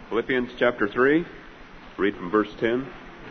Philippians chapter 3, read from verse 10.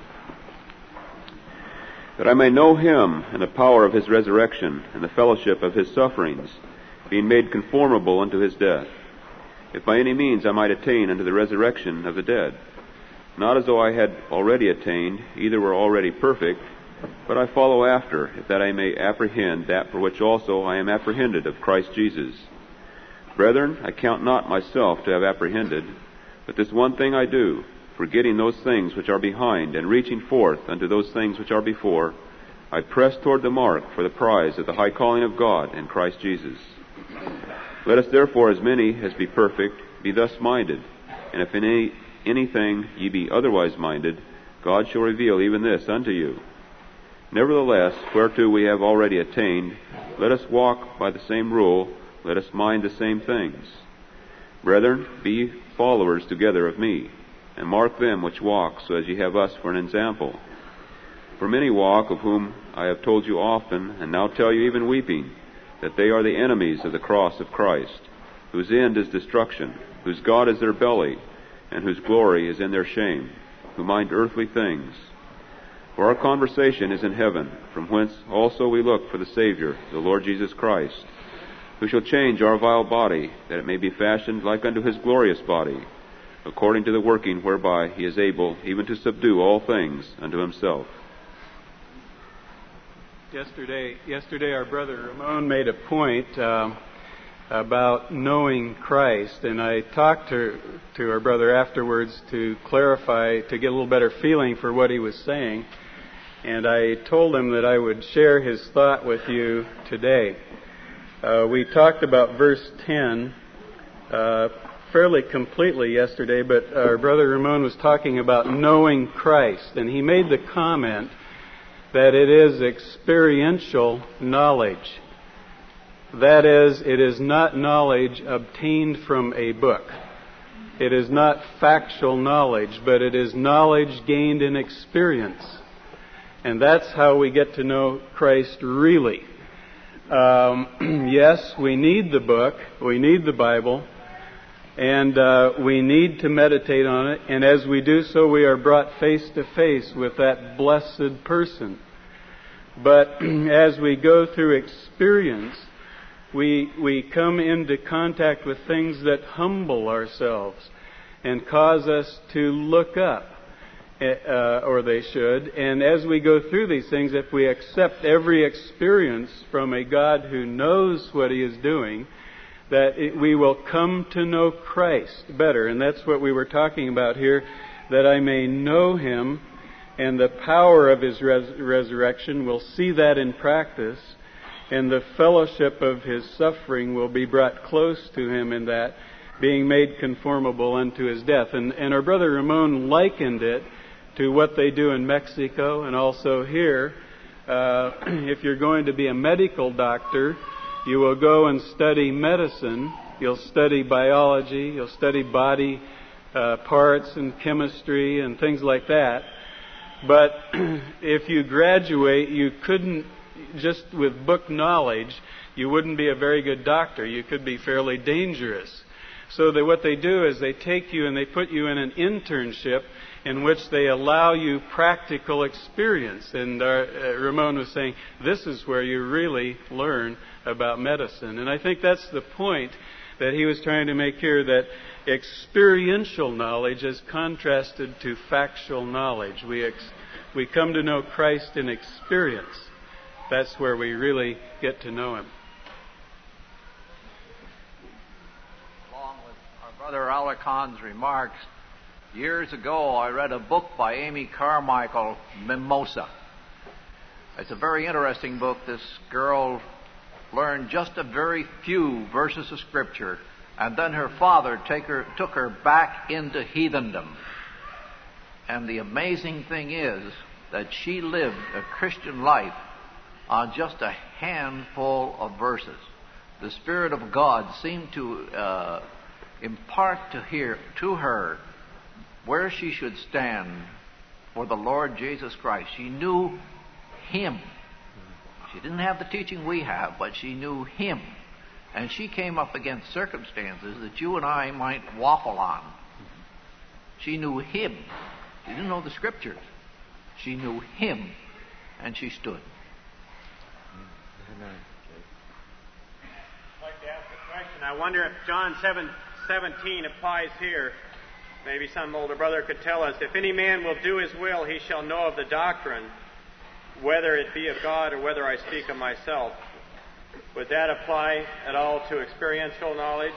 That I may know him and the power of his resurrection and the fellowship of his sufferings, being made conformable unto his death, if by any means I might attain unto the resurrection of the dead. Not as though I had already attained, either were already perfect, but I follow after, if that I may apprehend that for which also I am apprehended of Christ Jesus. Brethren, I count not myself to have apprehended, but this one thing I do, forgetting those things which are behind, and reaching forth unto those things which are before, I press toward the mark for the prize of the high calling of God in Christ Jesus. Let us therefore, as many as be perfect, be thus minded, and if in anything ye be otherwise minded, God shall reveal even this unto you. Nevertheless, whereto we have already attained, let us walk by the same rule, let us mind the same things. Brethren, be ye followers together of me, and mark them which walk, so as ye have us for an example. For many walk, of whom I have told you often, and now tell you even weeping, that they are the enemies of the cross of Christ, whose end is destruction, whose God is their belly, and whose glory is in their shame, who mind earthly things. For our conversation is in heaven, from whence also we look for the Savior, the Lord Jesus Christ, who shall change our vile body, that it may be fashioned like unto his glorious body, according to the working whereby he is able even to subdue all things unto himself. Yesterday our brother Ramon made a point about knowing Christ, and I talked to our brother afterwards to clarify, to get a little better feeling for what he was saying, and I told him that I would share his thought with you today. We talked about verse 10 fairly completely yesterday, but our brother Ramon was talking about knowing Christ, and he made the comment that it is experiential knowledge. That is, it is not knowledge obtained from a book. It is not factual knowledge, but it is knowledge gained in experience. And that's how we get to know Christ really. Yes, we need the book, we need the Bible, and we need to meditate on it. And as we do so, we are brought face to face with that blessed person. But as we go through experience, we come into contact with things that humble ourselves and cause us to look up, or they should. And as we go through these things, if we accept every experience from a God who knows what He is doing, we will come to know Christ better. And that's what we were talking about here, that I may know Him and the power of His resurrection. We'll see that in practice. And the fellowship of His suffering will be brought close to Him in that, being made conformable unto His death. And our brother Ramon likened it to what they do in Mexico and also here. If you're going to be a medical doctor, you will go and study medicine. You'll study biology. You'll study body parts and chemistry and things like that. But if you graduate, you couldn't, just with book knowledge, you wouldn't be a very good doctor. You could be fairly dangerous. So that what they do is they take you and they put you in an internship in which they allow you practical experience. And Ramon was saying, this is where you really learn about medicine. And I think that's the point that he was trying to make here, that experiential knowledge is contrasted to factual knowledge. We come to know Christ in experience. That's where we really get to know Him. Along with our brother Alacon's remarks, years ago I read a book by Amy Carmichael, Mimosa. It's a very interesting book. This girl learned just a very few verses of Scripture, and then her father took her back into heathendom. And the amazing thing is that she lived a Christian life on just a handful of verses. The Spirit of God seemed to impart to her where she should stand for the Lord Jesus Christ. She knew Him. She didn't have the teaching we have, but she knew Him. And she came up against circumstances that you and I might waffle on. She knew him. She didn't know the Scriptures. She knew him, and she stood. I'd like to ask a question. I wonder if John 7:17 applies here. Maybe some older brother could tell us. If any man will do his will, he shall know of the doctrine, whether it be of God or whether I speak of myself. Would that apply at all to experiential knowledge?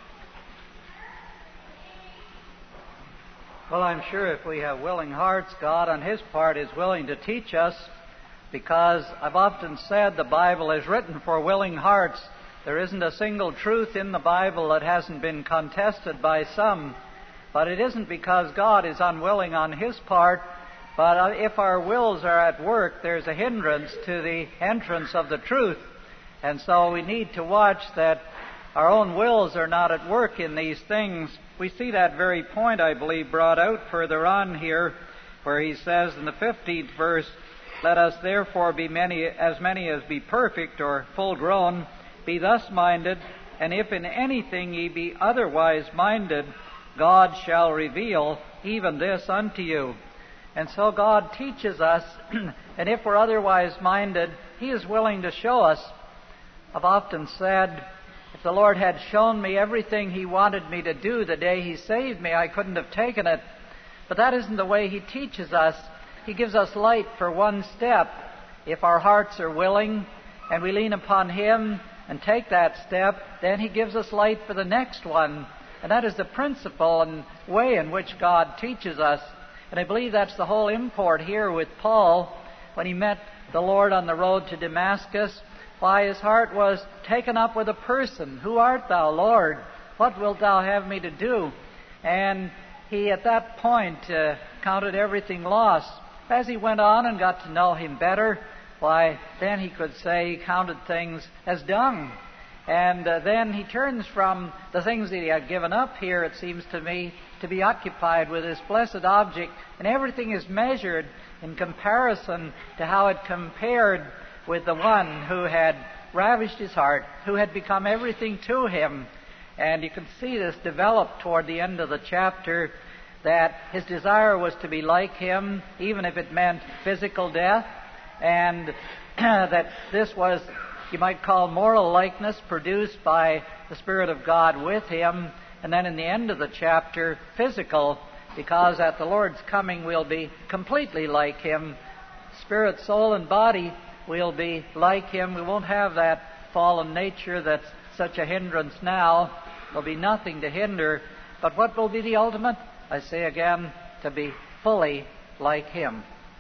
Well, I'm sure if we have willing hearts, God on His part is willing to teach us, because I've often said the Bible is written for willing hearts. There isn't a single truth in the Bible that hasn't been contested by some. But it isn't because God is unwilling on His part, but if our wills are at work, there's a hindrance to the entrance of the truth. And so we need to watch that our own wills are not at work in these things. We see that very point, I believe, brought out further on here, where he says in the 15th verse, "Let us therefore be as many as be perfect," or full grown, "be thus minded, and if in anything ye be otherwise minded, God shall reveal even this unto you." And so God teaches us, and if we're otherwise minded, He is willing to show us. I've often said, if the Lord had shown me everything He wanted me to do the day He saved me, I couldn't have taken it. But that isn't the way He teaches us. He gives us light for one step. If our hearts are willing and we lean upon Him and take that step, then He gives us light for the next one. And that is the principle and way in which God teaches us. And I believe that's the whole import here with Paul when he met the Lord on the road to Damascus. Why, his heart was taken up with a person. "Who art thou, Lord? What wilt thou have me to do?" And he, at that point, counted everything lost. As he went on and got to know Him better, why, then he could say he counted things as dung. And then he turns from the things that he had given up here, it seems to me, to be occupied with this blessed object. And everything is measured in comparison to how it compared with the one who had ravished his heart, who had become everything to him. And you can see this develop toward the end of the chapter, that his desire was to be like Him, even if it meant physical death, and that this was, you might call, moral likeness produced by the Spirit of God with him. And then in the end of the chapter, physical, because at the Lord's coming we'll be completely like Him. Spirit, soul, and body will be like Him. We won't have that fallen nature that's such a hindrance now. There'll be nothing to hinder. But what will be the ultimate? I say again, to be fully like Him.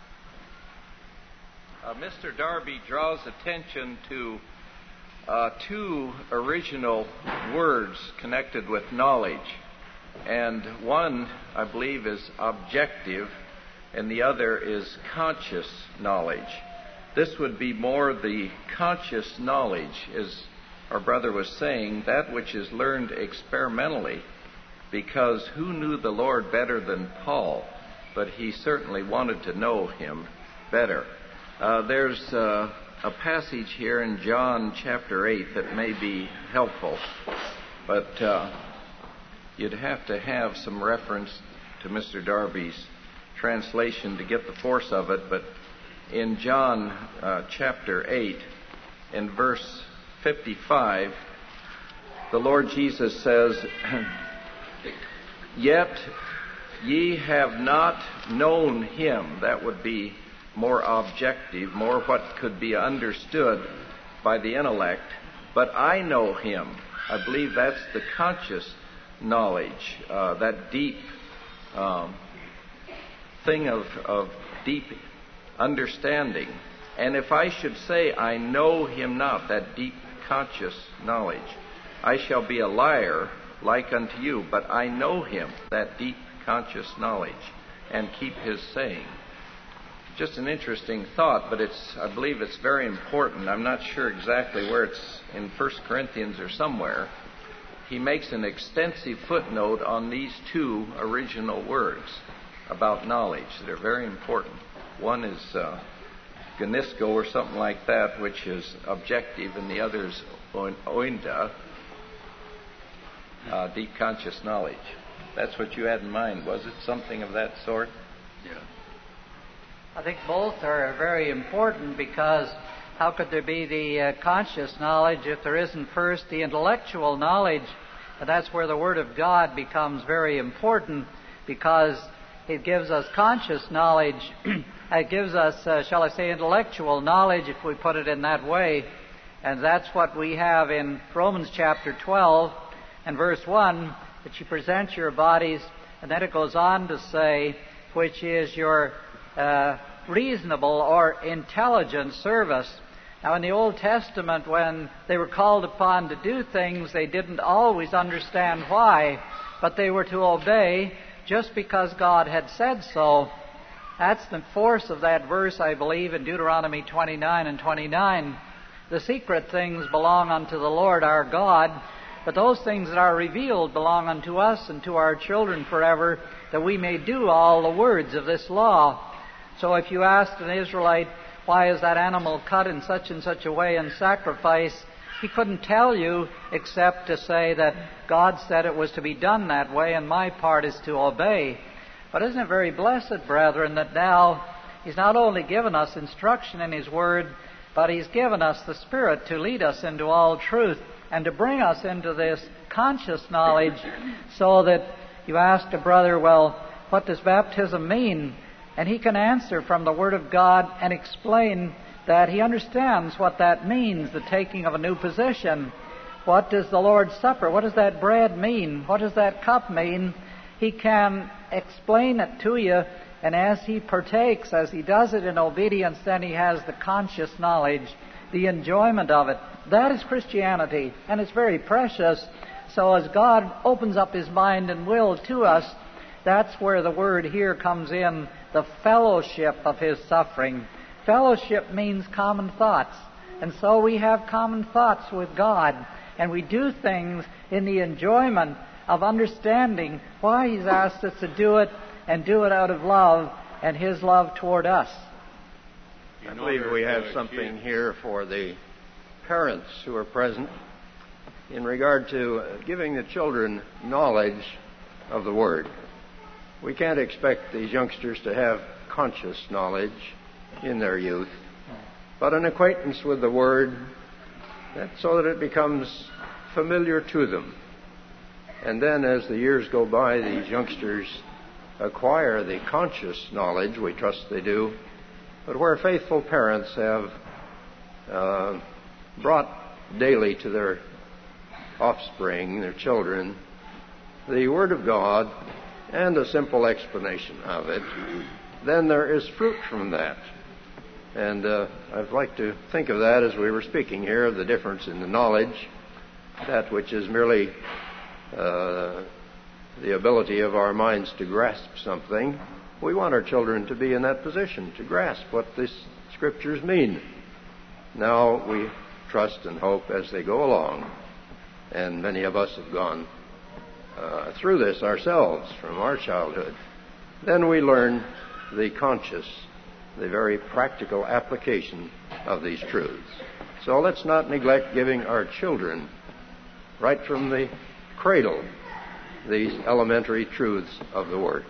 Mr. Darby draws attention to two original words connected with knowledge. And one, I believe, is objective, and the other is conscious knowledge. This would be more the conscious knowledge, as our brother was saying, that which is learned experimentally, because who knew the Lord better than Paul? But he certainly wanted to know Him better. There's a passage here in John chapter 8 that may be helpful, but you'd have to have some reference to Mr. Darby's translation to get the force of it. But in John chapter 8, in verse 55, the Lord Jesus says, "Yet ye have not known Him." That would be more objective, more what could be understood by the intellect. "But I know Him." I believe that's the conscious knowledge, that deep thing of deep understanding. And if I should say, "I know Him not," that deep conscious knowledge, "I shall be a liar like unto you, but I know Him," that deep conscious knowledge, "and keep His saying." Just an interesting thought, but I believe it's very important. I'm not sure exactly where it's in 1 Corinthians or somewhere. He makes an extensive footnote on these two original words about knowledge that are very important. One is gonisko or something like that, which is objective, and the other is oinda, deep conscious knowledge. That's what you had in mind. Was it something of that sort? Yeah. I think both are very important, because how could there be the conscious knowledge if there isn't first the intellectual knowledge? And that's where the Word of God becomes very important, because it gives us conscious knowledge. It gives us, shall I say, intellectual knowledge, if we put it in that way. And that's what we have in Romans chapter 12 and verse 1, that you present your bodies, and then it goes on to say, which is your reasonable or intelligent service. Now, in the Old Testament, when they were called upon to do things, they didn't always understand why, but they were to obey just because God had said so. That's the force of that verse, I believe, in Deuteronomy 29 and 29. The secret things belong unto the Lord our God, but those things that are revealed belong unto us and to our children forever, that we may do all the words of this law. So if you asked an Israelite, why is that animal cut in such and such a way in sacrifice, he couldn't tell you except to say that God said it was to be done that way, and my part is to obey. But isn't it very blessed, brethren, that now He's not only given us instruction in His Word, but He's given us the Spirit to lead us into all truth and to bring us into this conscious knowledge, so that you ask a brother, well, what does baptism mean? And he can answer from the Word of God and explain that he understands what that means, the taking of a new position. What does the Lord's Supper, what does that bread mean? What does that cup mean? He can explain it to you, and as he partakes, as he does it in obedience, then he has the conscious knowledge, the enjoyment of it. That is Christianity, and it's very precious. So as God opens up His mind and will to us, that's where the word here comes in, the fellowship of His suffering. Fellowship means common thoughts. And so we have common thoughts with God. And we do things in the enjoyment of understanding why He's asked us to do it, and do it out of love and His love toward us. I believe we have something here for the parents who are present in regard to giving the children knowledge of the Word. We can't expect these youngsters to have conscious knowledge in their youth, but an acquaintance with the Word, so that it becomes familiar to them. And then as the years go by, these youngsters acquire the conscious knowledge, we trust they do, but where faithful parents have brought daily to their offspring, their children, the Word of God and a simple explanation of it, then there is fruit from that. And I'd like to think of that as we were speaking here, of the difference in the knowledge, that which is merely the ability of our minds to grasp something. We want our children to be in that position, to grasp what these Scriptures mean. Now we trust and hope as they go along, and many of us have gone through this ourselves from our childhood, then we learn the conscious, the very practical application of these truths. So let's not neglect giving our children, right from the cradle, these elementary truths of the Word.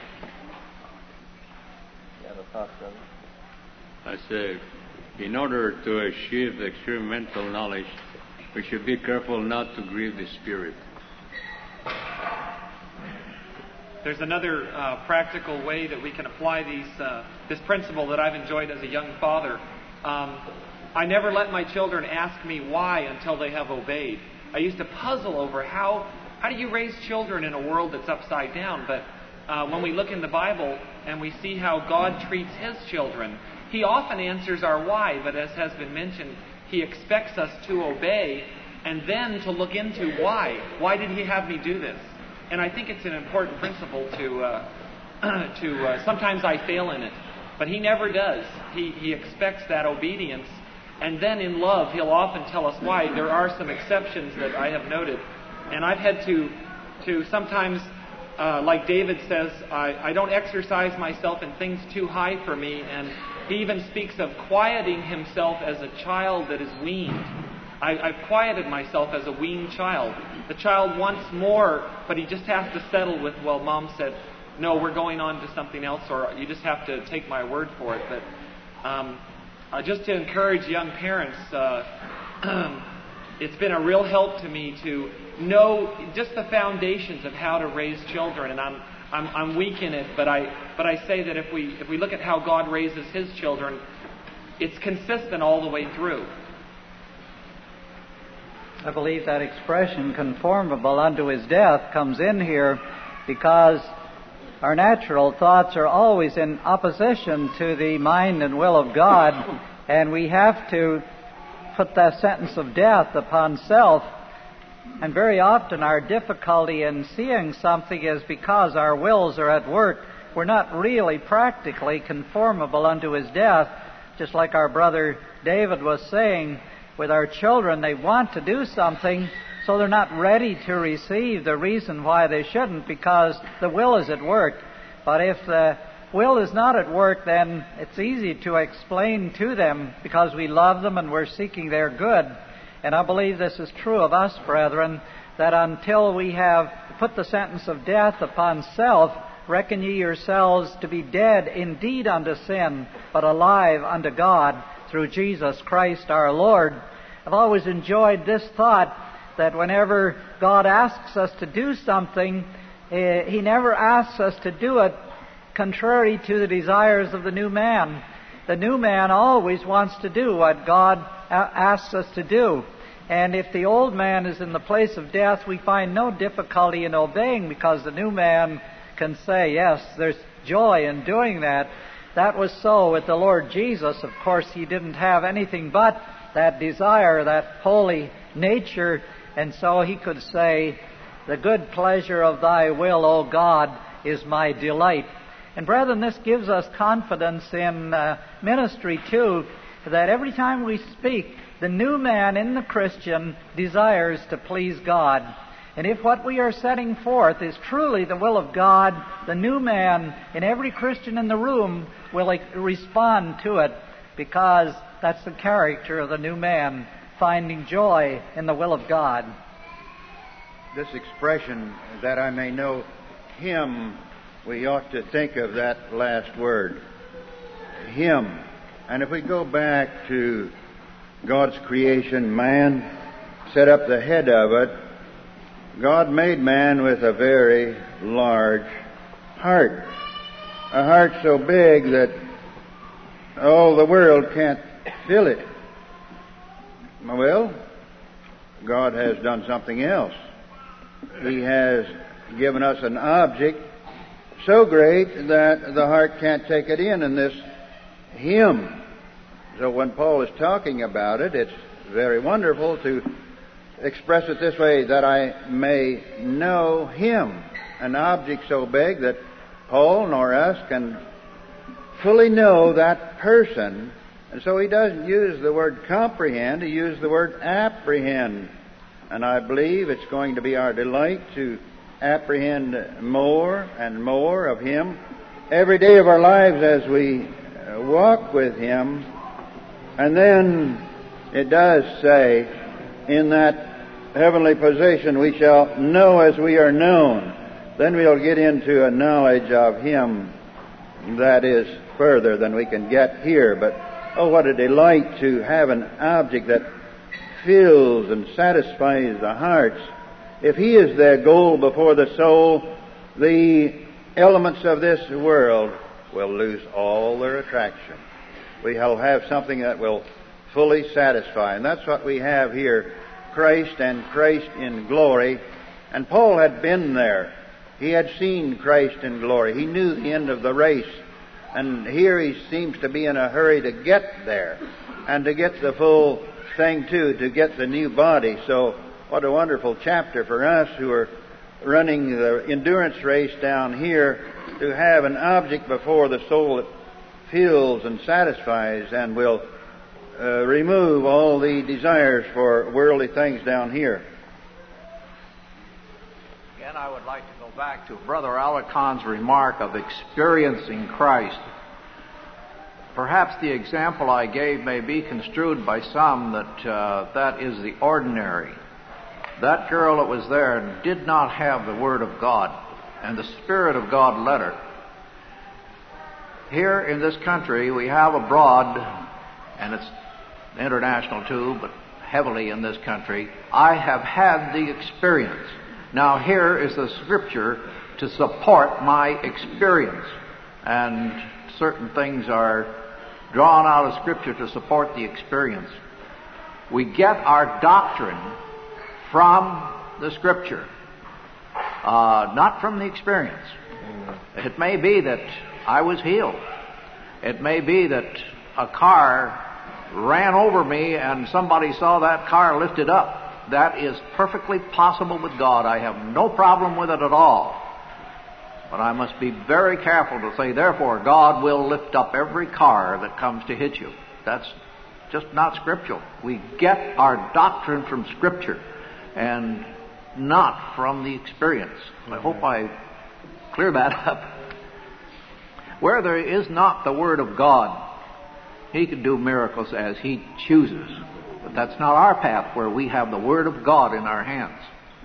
I say, in order to achieve the experimental knowledge, we should be careful not to grieve the Spirit. There's another practical way that we can apply this principle that I've enjoyed as a young father. I never let my children ask me why until they have obeyed. I used to puzzle over how do you raise children in a world that's upside down? But when we look in the Bible and we see how God treats His children, He often answers our why, but as has been mentioned, He expects us to obey and then to look into why. Why did He have me do this? And I think it's an important principle to sometimes I fail in it, but He never does. He expects that obedience, and then in love He'll often tell us why. There are some exceptions that I have noted, and I've had to sometimes, like David says, I don't exercise myself in things too high for me, and he even speaks of quieting himself as a child that is weaned. I've quieted myself as a weaned child. The child wants more, but he just has to settle with, well, Mom said, no, we're going on to something else, or you just have to take my word for it. But just to encourage young parents, it's been a real help to me to know just the foundations of how to raise children, and I'm weak in it, but I say that if we look at how God raises His children, it's consistent all the way through. I believe that expression, conformable unto His death, comes in here because our natural thoughts are always in opposition to the mind and will of God, and we have to put that sentence of death upon self. And very often our difficulty in seeing something is because our wills are at work. We're not really practically conformable unto His death, just like our brother David was saying. With our children, they want to do something, so they're not ready to receive the reason why they shouldn't, because the will is at work. But if the will is not at work, then it's easy to explain to them, because we love them and we're seeking their good. And I believe this is true of us, brethren, that until we have put the sentence of death upon self, reckon ye yourselves to be dead indeed unto sin, but alive unto God through Jesus Christ our Lord. I've always enjoyed this thought, that whenever God asks us to do something, He never asks us to do it contrary to the desires of the new man. The new man always wants to do what God asks us to do. And if the old man is in the place of death, we find no difficulty in obeying, because the new man can say, yes, there's joy in doing that. That was so with the Lord Jesus. Of course, He didn't have anything but that desire, that holy nature, and so He could say, the good pleasure of Thy will, O God, is my delight. And brethren, this gives us confidence in ministry too, that every time we speak, the new man in the Christian desires to please God. And if what we are setting forth is truly the will of God, the new man in every Christian in the room will respond to it, because that's the character of the new man, finding joy in the will of God. This expression, that I may know Him, we ought to think of that last word, Him. And if we go back to God's creation, man set up the head of it. God made man with a very large heart. A heart so big that all the world can't fill it. Well, God has done something else. He has given us an object so great that the heart can't take it in this Him. So when Paul is talking about it, it's very wonderful to express it this way, that I may know Him. An object so big that Paul nor us can fully know that person. And so he doesn't use the word comprehend, he uses the word apprehend. And I believe it's going to be our delight to apprehend more and more of Him every day of our lives as we walk with Him. And then it does say, in that heavenly position we shall know as we are known. Then we'll get into a knowledge of Him that is further than we can get here. But oh, what a delight to have an object that fills and satisfies the hearts. If He is the goal before the soul, the elements of this world will lose all their attraction. We'll have something that will fully satisfy. And that's what we have here, Christ and Christ in glory. And Paul had been there. He had seen Christ in glory. He knew the end of the race. And here he seems to be in a hurry to get there and to get the full thing too, to get the new body. So what a wonderful chapter for us who are running the endurance race down here, to have an object before the soul that fills and satisfies and will remove all the desires for worldly things down here. Again, I would like to go back to Brother Alicon's remark of experiencing Christ. Perhaps the example I gave may be construed by some that that is the ordinary. That girl that was there did not have the Word of God, and the Spirit of God led her. Here in this country, we have abroad, and it's international too, but heavily in this country, I have had the experience. Now here is the Scripture to support my experience. And certain things are drawn out of Scripture to support the experience. We get our doctrine from the Scripture, not from the experience. It may be that I was healed. It may be that a car ran over me and somebody saw that car lifted up. That is perfectly possible with God. I have no problem with it at all. But I must be very careful to say, therefore, God will lift up every car that comes to hit you. That's just not scriptural. We get our doctrine from Scripture and not from the experience. I hope I clear that up. Where there is not the Word of God, He can do miracles as He chooses. But that's not our path, where we have the Word of God in our hands.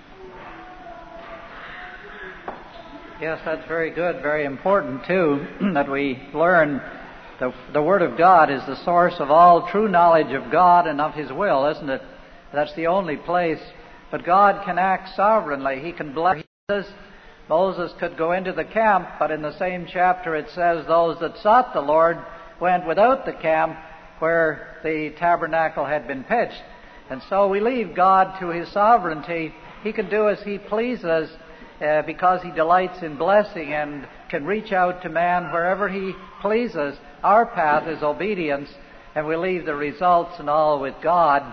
Yes, that's very good, very important too, that we learn the Word of God is the source of all true knowledge of God and of His will, isn't it? That's the only place. But God can act sovereignly. He can bless. Moses could go into the camp, but in the same chapter it says those that sought the Lord went without the camp where the tabernacle had been pitched. And so we leave God to His sovereignty. He can do as He pleases because He delights in blessing and can reach out to man wherever He pleases. Our path is obedience, and we leave the results and all with God.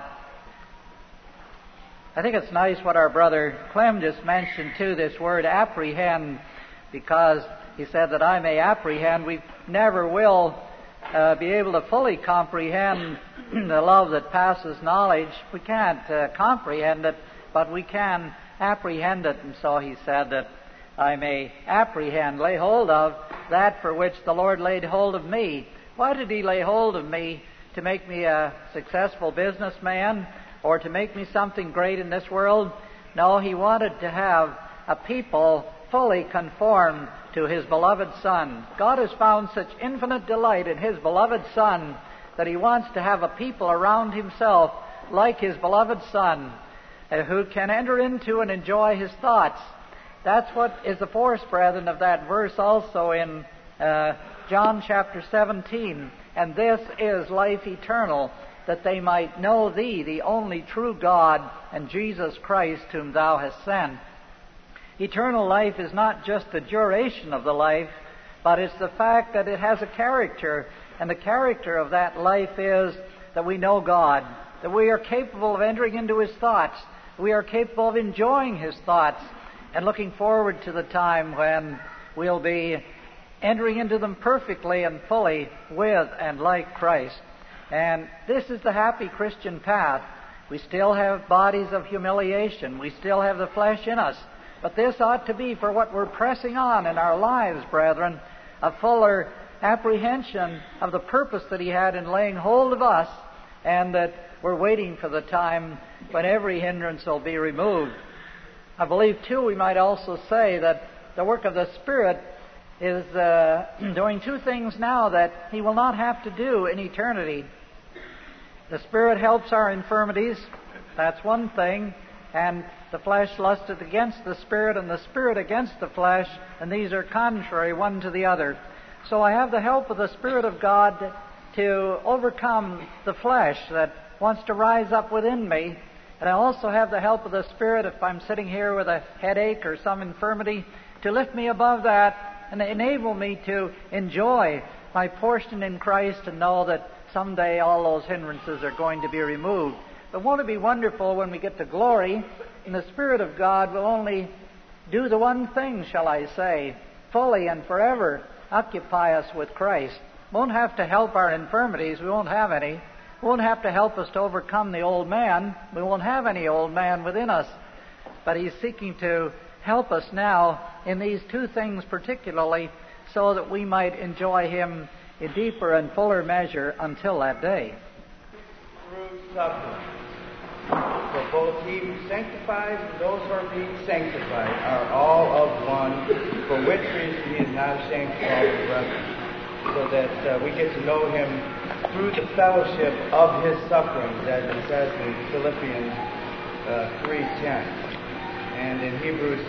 I think it's nice what our brother Clem just mentioned too, this word apprehend, because he said that I may apprehend. We never will be able to fully comprehend the love that passes knowledge. We can't comprehend it, but we can apprehend it. And so he said that I may apprehend, lay hold of that for which the Lord laid hold of me. Why did He lay hold of me? To make me a successful businessman or to make me something great in this world? No, He wanted to have a people fully conformed to His beloved Son. God has found such infinite delight in His beloved Son that He wants to have a people around Himself like His beloved Son who can enter into and enjoy His thoughts. That's what is the force, brethren, of that verse also in John chapter 17. And this is life eternal, that they might know Thee, the only true God, and Jesus Christ, whom Thou hast sent. Eternal life is not just the duration of the life, but it's the fact that it has a character. And the character of that life is that we know God, that we are capable of entering into His thoughts, we are capable of enjoying His thoughts, and looking forward to the time when we'll be entering into them perfectly and fully with and like Christ. And this is the happy Christian path. We still have bodies of humiliation. We still have the flesh in us. But this ought to be for what we're pressing on in our lives, brethren, a fuller apprehension of the purpose that He had in laying hold of us, and that we're waiting for the time when every hindrance will be removed. I believe, too, we might also say that the work of the Spirit is doing two things now that He will not have to do in eternity. The Spirit helps our infirmities. That's one thing. And the flesh lusteth against the Spirit, and the Spirit against the flesh, and these are contrary one to the other. So I have the help of the Spirit of God to overcome the flesh that wants to rise up within me. And I also have the help of the Spirit, if I'm sitting here with a headache or some infirmity, to lift me above that and enable me to enjoy my portion in Christ and know that someday all those hindrances are going to be removed. But won't it be wonderful when we get to glory, and the Spirit of God will only do the one thing, shall I say, fully and forever occupy us with Christ. Won't have to help our infirmities. We won't have any. Won't have to help us to overcome the old man. We won't have any old man within us. But He's seeking to help us now in these two things particularly, so that we might enjoy Him in deeper and fuller measure until that day. Through suffering. For both he who sanctifies and those who are being sanctified are all of one, for which reason he is not ashamed to call them brethren, so that we get to know him through the fellowship of his sufferings, as it says in Philippians 3:10. And in Hebrews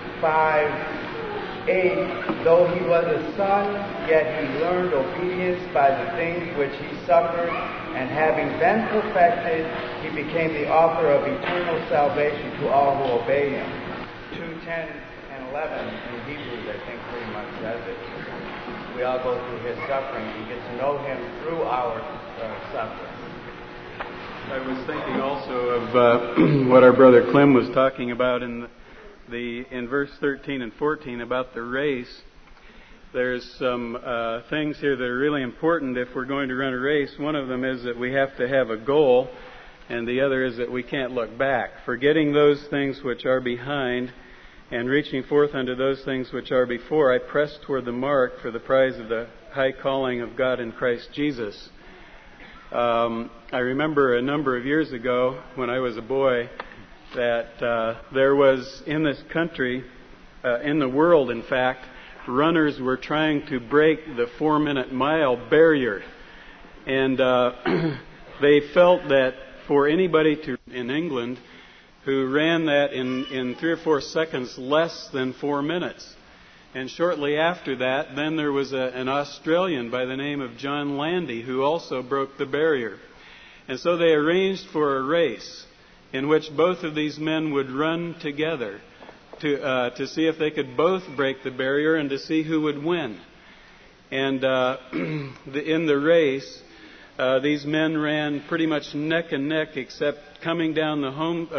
5:8, though he was a son, yet he learned obedience by the things which he suffered, and having been perfected, he became the author of eternal salvation to all who obey him. 2:10 and 11 in Hebrews, I think, pretty much says it. We all go through his suffering and get to know him through our suffering. I was thinking also of what our brother Clem was talking about in verse 13 and 14 about the race. There's some things here that are really important if we're going to run a race. One of them is that we have to have a goal, and the other is that we can't look back. Forgetting those things which are behind and reaching forth unto those things which are before, I press toward the mark for the prize of the high calling of God in Christ Jesus. I remember a number of years ago when I was a boy that there was in this country, in the world in fact, runners were trying to break the 4-minute mile barrier. And they felt that for anybody in England who ran that in 3 or 4 seconds less than 4 minutes. And shortly after that, then there was an Australian by the name of John Landy who also broke the barrier. And so they arranged for a race in which both of these men would run together to see if they could both break the barrier and to see who would win. And in the race, these men ran pretty much neck and neck, except coming down the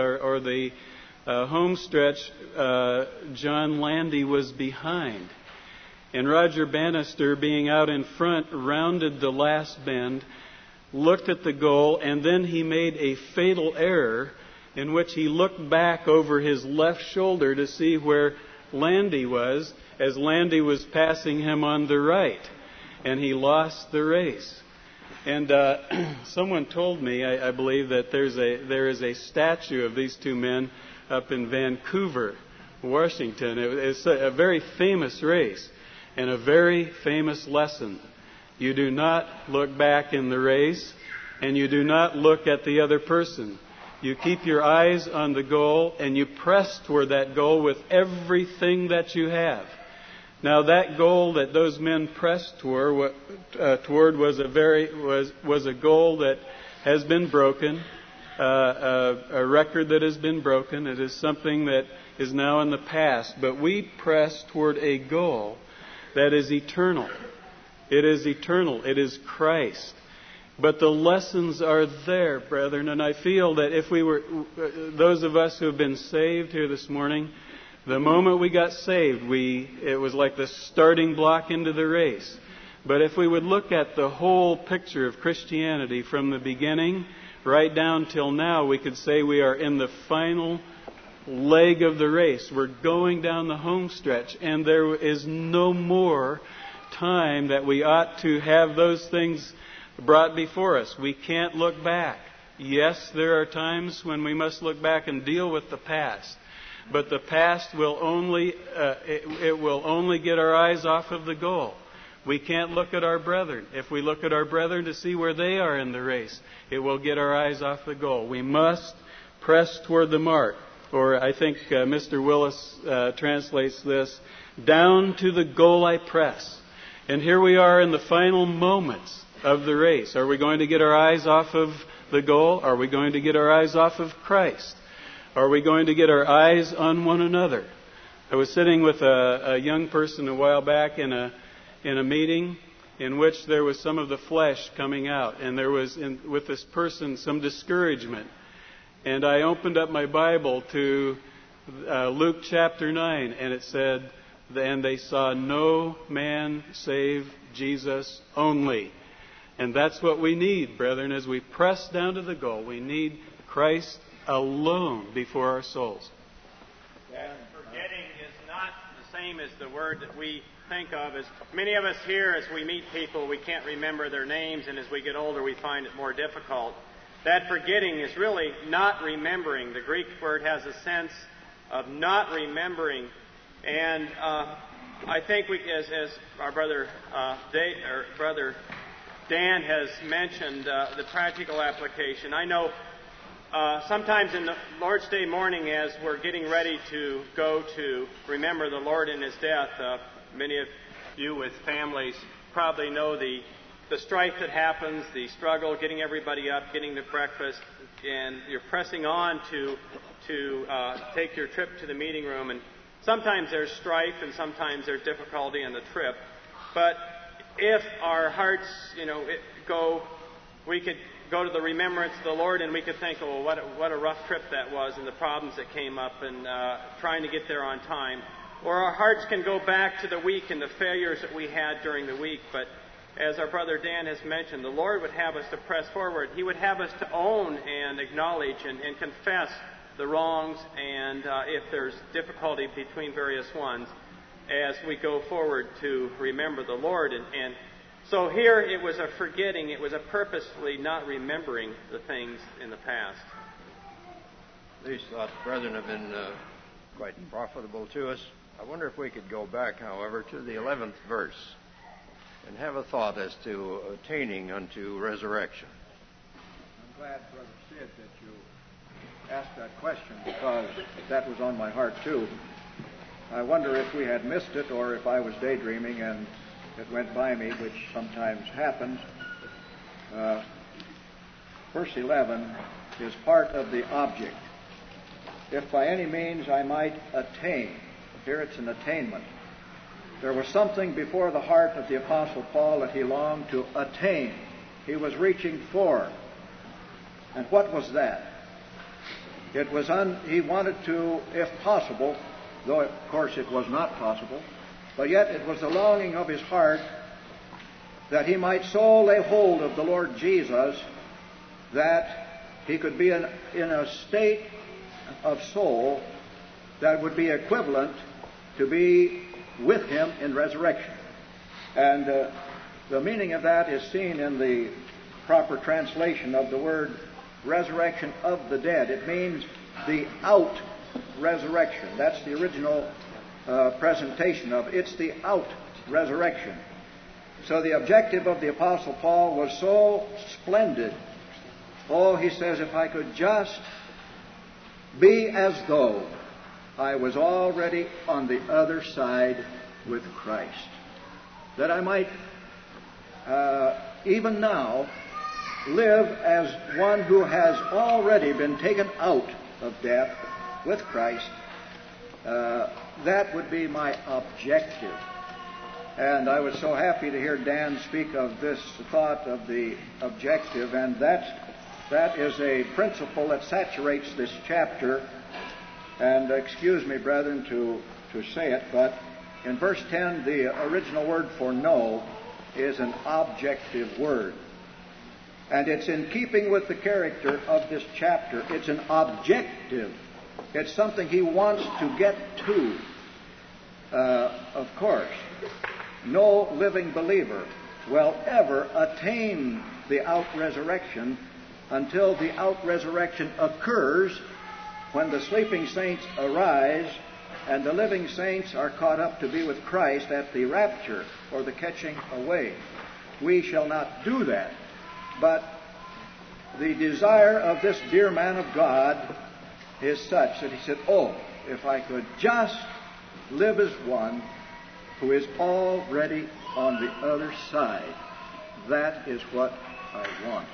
home stretch, John Landy was behind. And Roger Bannister, being out in front, rounded the last bend, looked at the goal, and then he made a fatal error in which he looked back over his left shoulder to see where Landy was, as Landy was passing him on the right. And he lost the race. And someone told me, I believe, that there is a statue of these two men up in Vancouver, Washington. It's a very famous race and a very famous lesson. You do not look back in the race, and you do not look at the other person. You keep your eyes on the goal, and you press toward that goal with everything that you have. Now, that goal that those men pressed toward was a goal that has been broken, a record that has been broken. It is something that is now in the past. But we press toward a goal that is eternal. It is eternal. It is Christ. But the lessons are there, brethren, and I feel that if we were, those of us who have been saved here this morning, the moment we got saved, it was like the starting block into the race. But if we would look at the whole picture of Christianity from the beginning right down till now, we could say we are in the final leg of the race. We're going down the home stretch, and there is no more time that we ought to have those things brought before us. We can't look back. Yes, there are times when we must look back and deal with the past. But the past will only get our eyes off of the goal. We can't look at our brethren. If we look at our brethren to see where they are in the race, it will get our eyes off the goal. We must press toward the mark. Or I think Mr. Willis translates this, down to the goal I press. And here we are in the final moments of the race. Are we going to get our eyes off of the goal? Are we going to get our eyes off of Christ? Are we going to get our eyes on one another? I was sitting with a young person a while back in a meeting in which there was some of the flesh coming out, and there was with this person some discouragement. And I opened up my Bible to Luke chapter 9, and it said, "And they saw no man save Jesus only." And that's what we need, brethren, as we press down to the goal. We need Christ alone before our souls. And forgetting is not the same as the word that we think of. As many of us here, as we meet people, we can't remember their names, and as we get older, we find it more difficult. That forgetting is really not remembering. The Greek word has a sense of not remembering. And I think we, as our brother Dan has mentioned, the practical application. I know sometimes in the Lord's Day morning, as we're getting ready to go to remember the Lord in His death, many of you with families probably know the strife that happens, the struggle, getting everybody up, getting the breakfast, and you're pressing on to take your trip to the meeting room. And sometimes there's strife, and sometimes there's difficulty in the trip. But if our hearts, we could go to the remembrance of the Lord, and we could think, oh, what a rough trip that was, and the problems that came up, and trying to get there on time. Or our hearts can go back to the week and the failures that we had during the week. But as our brother Dan has mentioned, the Lord would have us to press forward. He would have us to own and acknowledge and confess the wrongs, and if there's difficulty between various ones, as we go forward to remember the Lord. And so here it was a forgetting, it was a purposefully not remembering the things in the past. These thoughts, brethren, have been quite profitable to us. I wonder if we could go back, however, to the 11th verse and have a thought as to attaining unto resurrection. I'm glad, Brother Sid, that you asked that question, because that was on my heart too. I wonder if we had missed it, or if I was daydreaming and it went by me, which sometimes happens. Verse 11 is part of the object. If by any means I might attain. Here it's an attainment. There was something before the heart of the Apostle Paul that he longed to attain. He was reaching for. And what was that? It was he wanted to, if possible, though of course it was not possible, but yet it was the longing of his heart that he might so lay hold of the Lord Jesus that he could be in a state of soul that would be equivalent to be with him in resurrection. And the meaning of that is seen in the proper translation of the word resurrection of the dead. It means the out resurrection. That's the original presentation of it. It's the out resurrection. So the objective of the Apostle Paul was so splendid. Oh, he says, if I could just be as though I was already on the other side with Christ, that I might even now live as one who has already been taken out of death with Christ. That would be my objective. And I was so happy to hear Dan speak of this thought of the objective, and that is a principle that saturates this chapter. And excuse me, brethren, to say it, but in verse 10, the original word for know is an objective word. And it's in keeping with the character of this chapter. It's an objective. It's something he wants to get to. Of course, no living believer will ever attain the out-resurrection until the out-resurrection occurs, when the sleeping saints arise and the living saints are caught up to be with Christ at the rapture, or the catching away. We shall not do that. But the desire of this dear man of God is such that he said, oh, if I could just live as one who is already on the other side, that is what I want.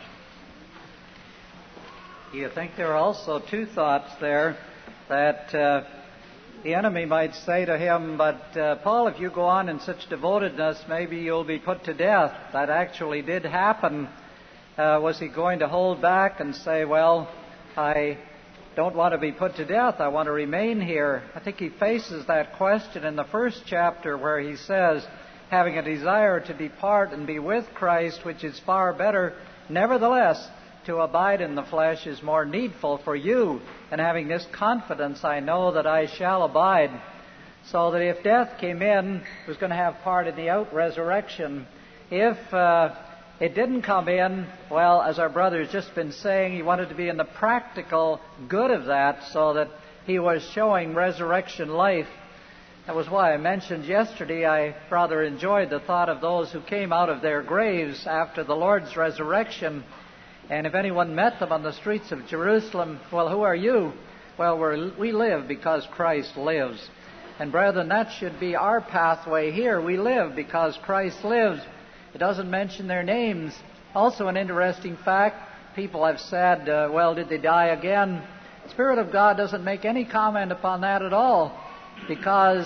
You think there are also two thoughts there, that the enemy might say to him, but Paul, if you go on in such devotedness, maybe you'll be put to death. That actually did happen. Was he going to hold back and say, well, I don't want to be put to death, I want to remain here? I think he faces that question in the first chapter, where he says, having a desire to depart and be with Christ, which is far better, nevertheless, to abide in the flesh is more needful for you. And having this confidence, I know that I shall abide. So that if death came in, it was going to have part in the out-resurrection. If it didn't come in, well, as our brother has just been saying, he wanted to be in the practical good of that so that he was showing resurrection life. That was why I mentioned yesterday I rather enjoyed the thought of those who came out of their graves after the Lord's resurrection. And if anyone met them on the streets of Jerusalem, well, who are you? Well, we live because Christ lives. And brethren, that should be our pathway here. We live because Christ lives. It doesn't mention their names. Also an interesting fact, people have said, well, did they die again? The Spirit of God doesn't make any comment upon that at all, because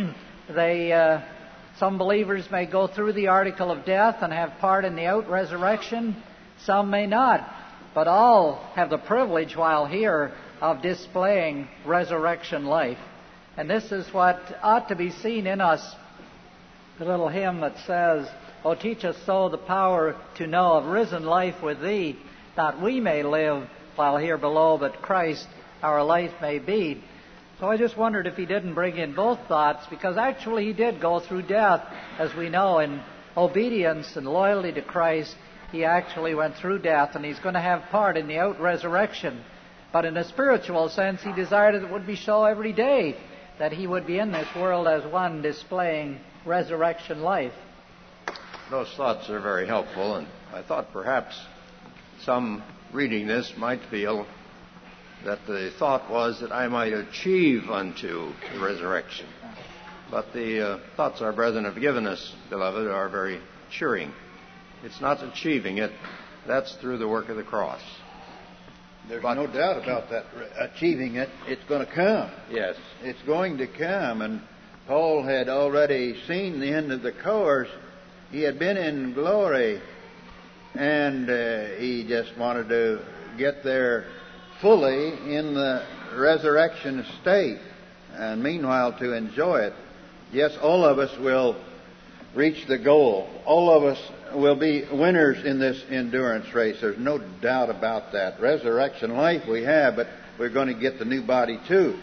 some believers may go through the article of death and have part in the out-resurrection. Some may not. But all have the privilege while here of displaying resurrection life. And this is what ought to be seen in us. The little hymn that says, "O teach us so the power to know of risen life with Thee, not we may live while here below, but Christ our life may be." So I just wondered if he didn't bring in both thoughts, because actually he did go through death, as we know, in obedience and loyalty to Christ. He actually went through death, and he's going to have part in the out-resurrection. But in a spiritual sense, he desired it would be so every day, that he would be in this world as one displaying resurrection life. Those thoughts are very helpful, and I thought perhaps some reading this might feel that the thought was that I might achieve unto the resurrection. But the thoughts our brethren have given us, beloved, are very cheering. It's not achieving it. That's through the work of the cross. There's no doubt about that. Achieving it, it's going to come. Yes. It's going to come. And Paul had already seen the end of the course. He had been in glory, and he just wanted to get there fully in the resurrection state, and meanwhile to enjoy it. Yes, all of us will reach the goal. All of us will be winners in this endurance race. There's no doubt about that. Resurrection life we have, but we're going to get the new body too.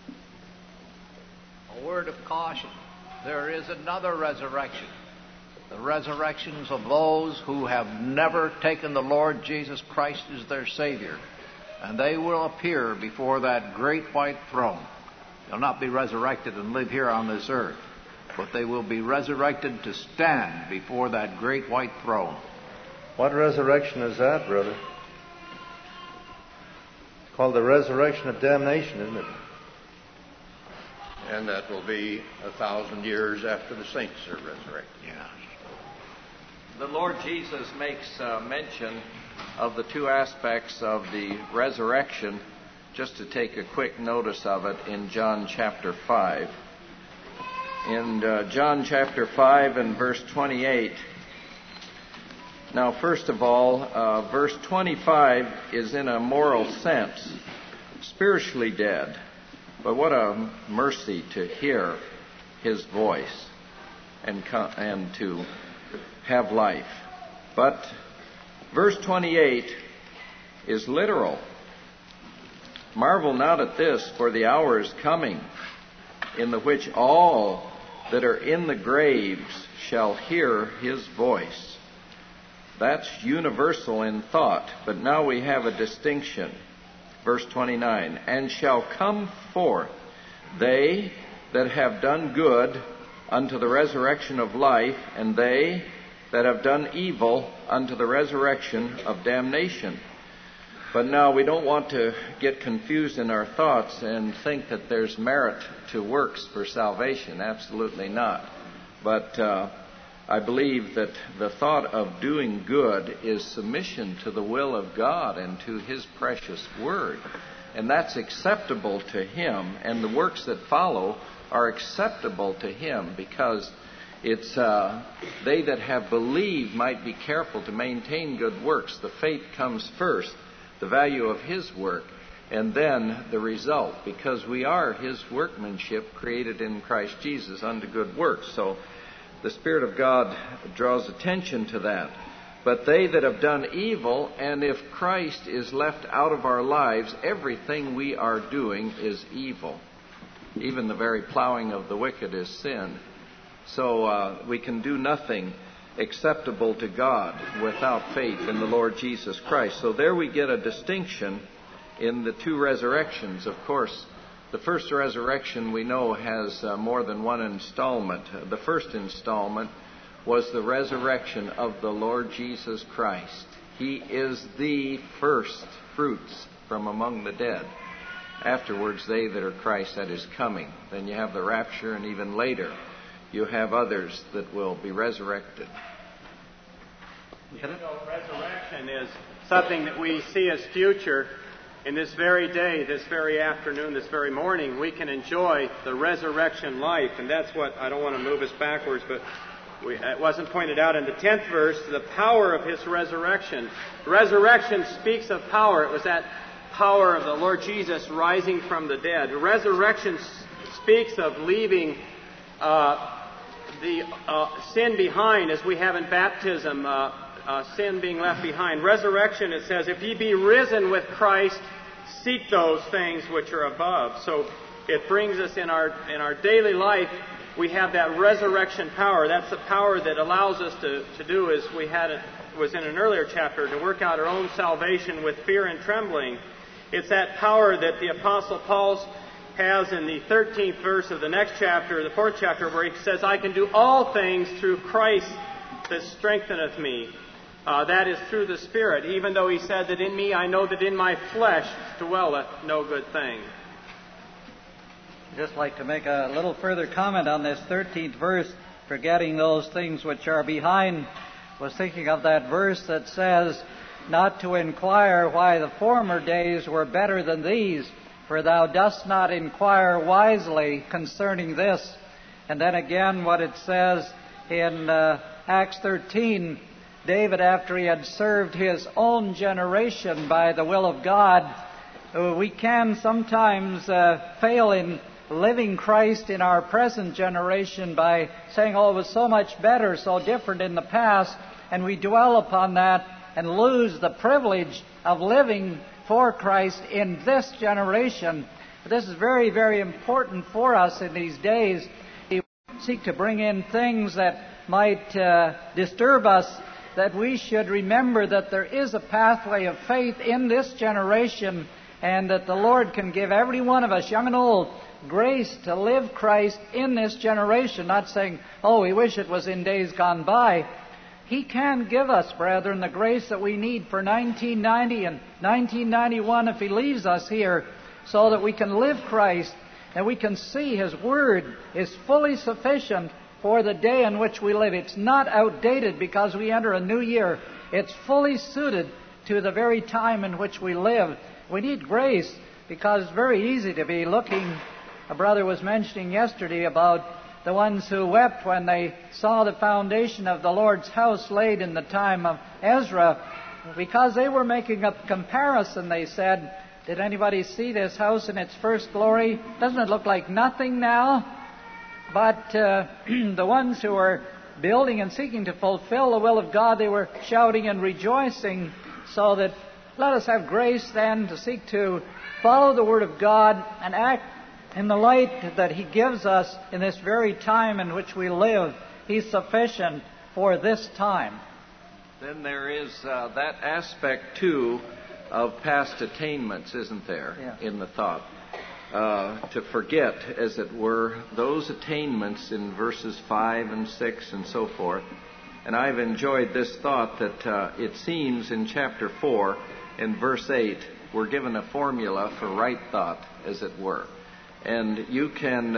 A word of caution. There is another resurrection. The resurrections of those who have never taken the Lord Jesus Christ as their Savior. And they will appear before that great white throne. They'll not be resurrected and live here on this earth, but they will be resurrected to stand before that great white throne. What resurrection is that, brother? It's called the resurrection of damnation, isn't it? And that will be 1,000 years after the saints are resurrected. Yeah. The Lord Jesus makes mention of the two aspects of the resurrection, just to take a quick notice of it in John chapter 5. In John chapter 5 and verse 28, now first of all, verse 25 is in a moral sense spiritually dead, but what a mercy to hear His voice and to have life. But verse 28 is literal. Marvel not at this, for the hour is coming, in the which all that are in the graves shall hear His voice. That's universal in thought, but now we have a distinction. Verse 29, and shall come forth they that have done good unto the resurrection of life, and they that have done evil unto the resurrection of damnation. But now we don't want to get confused in our thoughts and think that there's merit to works for salvation. Absolutely not. But I believe that the thought of doing good is submission to the will of God and to His precious Word. And that's acceptable to Him. And the works that follow are acceptable to Him, because it's they that have believed might be careful to maintain good works. The faith comes first, the value of His work, and then the result, because we are His workmanship created in Christ Jesus unto good works. So the Spirit of God draws attention to that. But they that have done evil, and if Christ is left out of our lives, everything we are doing is evil. Even the very plowing of the wicked is sin. So we can do nothing acceptable to God without faith in the Lord Jesus Christ. So there we get a distinction in the two resurrections. Of course, the first resurrection we know has more than one installment. The first installment was the resurrection of the Lord Jesus Christ. He is the first fruits from among the dead. Afterwards, they that are Christ, that is coming. Then you have the rapture, and even later you have others that will be resurrected. Resurrection is something that we see as future. In this very day, this very afternoon, this very morning, we can enjoy the resurrection life. And that's what, I don't want to move us backwards, but it wasn't pointed out in the 10th verse, the power of His resurrection. Resurrection speaks of power. It was that power of the Lord Jesus rising from the dead. The resurrection speaks of leaving the sin behind, as we have in baptism, sin being left behind. Resurrection, it says, if ye be risen with Christ, seek those things which are above. So it brings us in our daily life, we have that resurrection power. That's the power that allows us to do, as we had it was in an earlier chapter, to work out our own salvation with fear and trembling. It's that power that the Apostle Paul has in the 13th verse of the next chapter, the 4th chapter, where he says, I can do all things through Christ that strengtheneth me. That is through the Spirit, even though he said that in me I know that in my flesh dwelleth no good thing. I'd just like to make a little further comment on this 13th verse, forgetting those things which are behind. I was thinking of that verse that says, not to inquire why the former days were better than these, for thou dost not inquire wisely concerning this. And then again what it says in Acts 13, David, after he had served his own generation by the will of God, we can sometimes fail in living Christ in our present generation by saying, oh, it was so much better, so different in the past, and we dwell upon that and lose the privilege of living for Christ in this generation. This is very, very important for us in these days. We seek to bring in things that might disturb us, that we should remember that there is a pathway of faith in this generation, and that the Lord can give every one of us, young and old, grace to live Christ in this generation. Not saying, oh, we wish it was in days gone by. He can give us, brethren, the grace that we need for 1990 and 1991 if He leaves us here, so that we can live Christ and we can see His Word is fully sufficient for the day in which we live. It's not outdated because we enter a new year. It's fully suited to the very time in which we live. We need grace because it's very easy to be looking. A brother was mentioning yesterday about the ones who wept when they saw the foundation of the Lord's house laid in the time of Ezra, because they were making a comparison. They said, did anybody see this house in its first glory? Doesn't it look like nothing now? But the ones who were building and seeking to fulfill the will of God, they were shouting and rejoicing. So that let us have grace then to seek to follow the Word of God and act in the light that He gives us in this very time in which we live. He's sufficient for this time. Then there is that aspect, too, of past attainments, isn't there, in the thought? To forget, as it were, those attainments in verses 5 and 6 and so forth. And I've enjoyed this thought that it seems in chapter 4, in verse 8, we're given a formula for right thought, as it were. And you can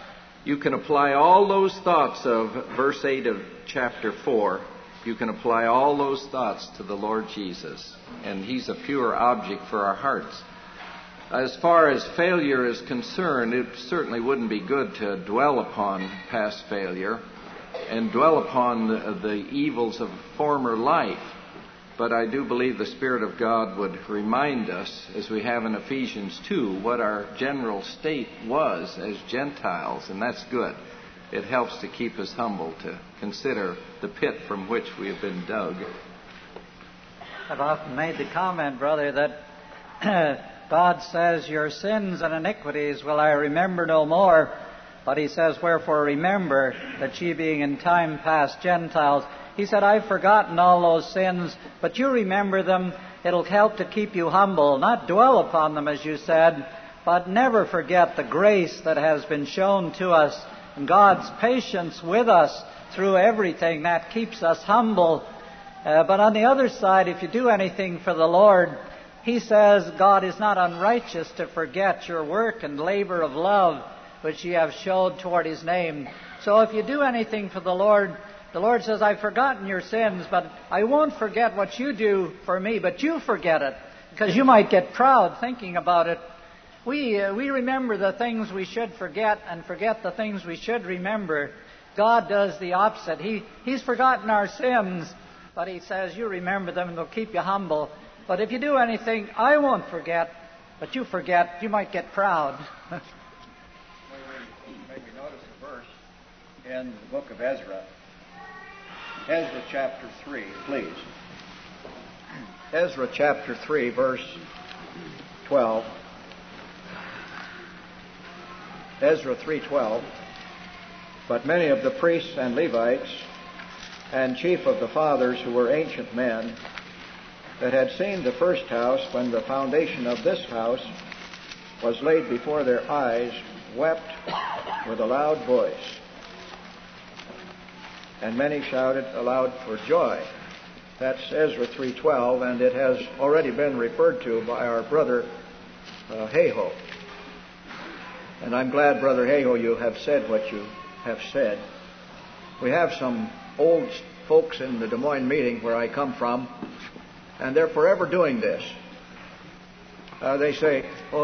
apply all those thoughts of verse 8 of chapter 4. You can apply all those thoughts to the Lord Jesus. And He's a pure object for our hearts. As far as failure is concerned, it certainly wouldn't be good to dwell upon past failure and dwell upon the evils of former life. But I do believe the Spirit of God would remind us, as we have in Ephesians 2, what our general state was as Gentiles, and that's good. It helps to keep us humble, to consider the pit from which we have been dug. I've often made the comment, brother, that God says, your sins and iniquities will I remember no more. But he says, wherefore remember that ye being in time past Gentiles. He said, I've forgotten all those sins, but you remember them. It'll help to keep you humble, not dwell upon them, as you said, but never forget the grace that has been shown to us and God's patience with us through everything. That keeps us humble. But on the other side, if you do anything for the Lord, he says God is not unrighteous to forget your work and labor of love which ye have showed toward his name. So if you do anything for the Lord says, I've forgotten your sins, but I won't forget what you do for me, but you forget it, because you might get proud thinking about it. We remember the things we should forget and forget the things we should remember. God does the opposite. He's forgotten our sins, but he says, you remember them and they'll keep you humble. But if you do anything I won't forget, but you forget, you might get proud. Maybe notice a verse in the book of Ezra. Ezra chapter 3, please. Ezra chapter 3, verse 12. Ezra 3:12. But many of the priests and Levites and chief of the fathers who were ancient men that had seen the first house when the foundation of this house was laid before their eyes wept with a loud voice. And many shouted aloud for joy. That's Ezra 3:12, and it has already been referred to by our brother Hayo. And I'm glad, Brother Hayo, you have said what you have said. We have some old folks in the Des Moines meeting where I come from, and they're forever doing this. They say,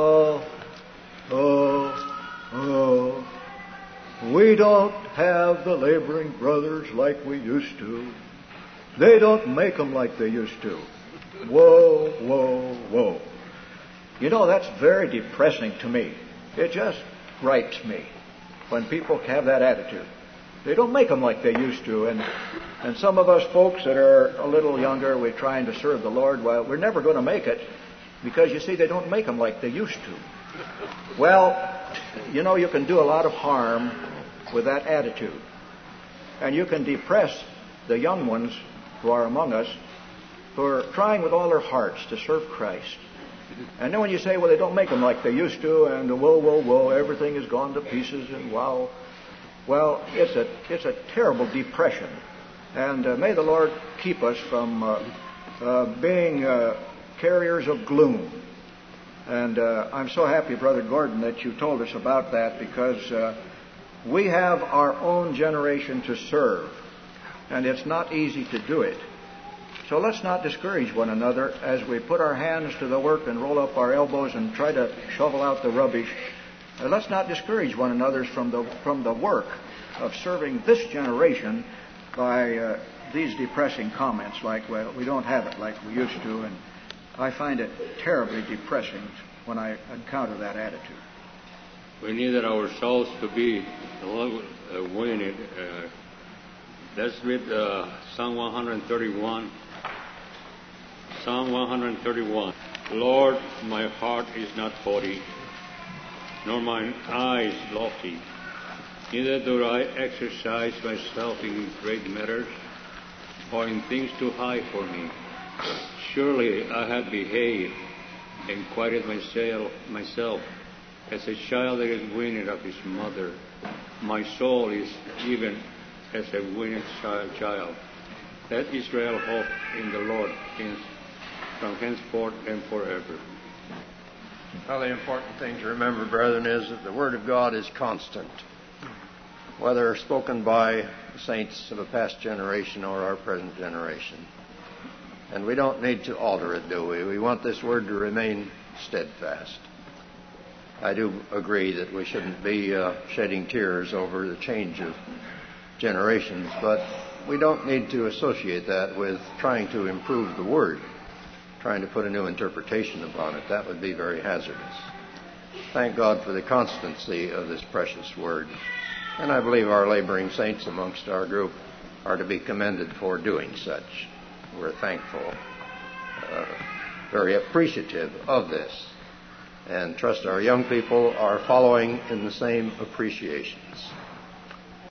we don't have the laboring brothers like we used to. They don't make them like they used to. Whoa, whoa, whoa. You know, that's very depressing to me. It just gripes me when people have that attitude. They don't make them like they used to. And some of us folks that are a little younger, we're trying to serve the Lord. Well, we're never going to make it because, you see, they don't make them like they used to. Well, you know, you can do a lot of harm with that attitude. And you can depress the young ones who are among us who are trying with all their hearts to serve Christ. And then when you say, well, they don't make them like they used to, and whoa, whoa, whoa, everything has gone to pieces, and wow. Well, it's a terrible depression. And may the Lord keep us from being carriers of gloom. And I'm so happy, Brother Gordon, that you told us about that, because we have our own generation to serve, and it's not easy to do it. So let's not discourage one another as we put our hands to the work and roll up our elbows and try to shovel out the rubbish. Let's not discourage one another from the work of serving this generation by these depressing comments like, well, we don't have it like we used to. And I find it terribly depressing when I encounter that attitude. We need ourselves to be winning. Let's read Psalm 131. Psalm 131. Lord, my heart is not haughty, nor mine eyes lofty. Neither do I exercise myself in great matters, or in things too high for me. Surely I have behaved and quieted myself as a child that is weaned of his mother. My soul is even as a weaned child. Let Israel hope in the Lord from henceforth and forever. Well, the important thing to remember, brethren, is that the Word of God is constant, whether spoken by the saints of a past generation or our present generation. And we don't need to alter it, do we? We want this Word to remain steadfast. I do agree that we shouldn't be shedding tears over the change of generations, but we don't need to associate that with trying to improve the Word, trying to put a new interpretation upon it. That would be very hazardous. Thank God for the constancy of this precious Word. And I believe our laboring saints amongst our group are to be commended for doing such. We're thankful, very appreciative of this. and trust our young people are following in the same appreciations.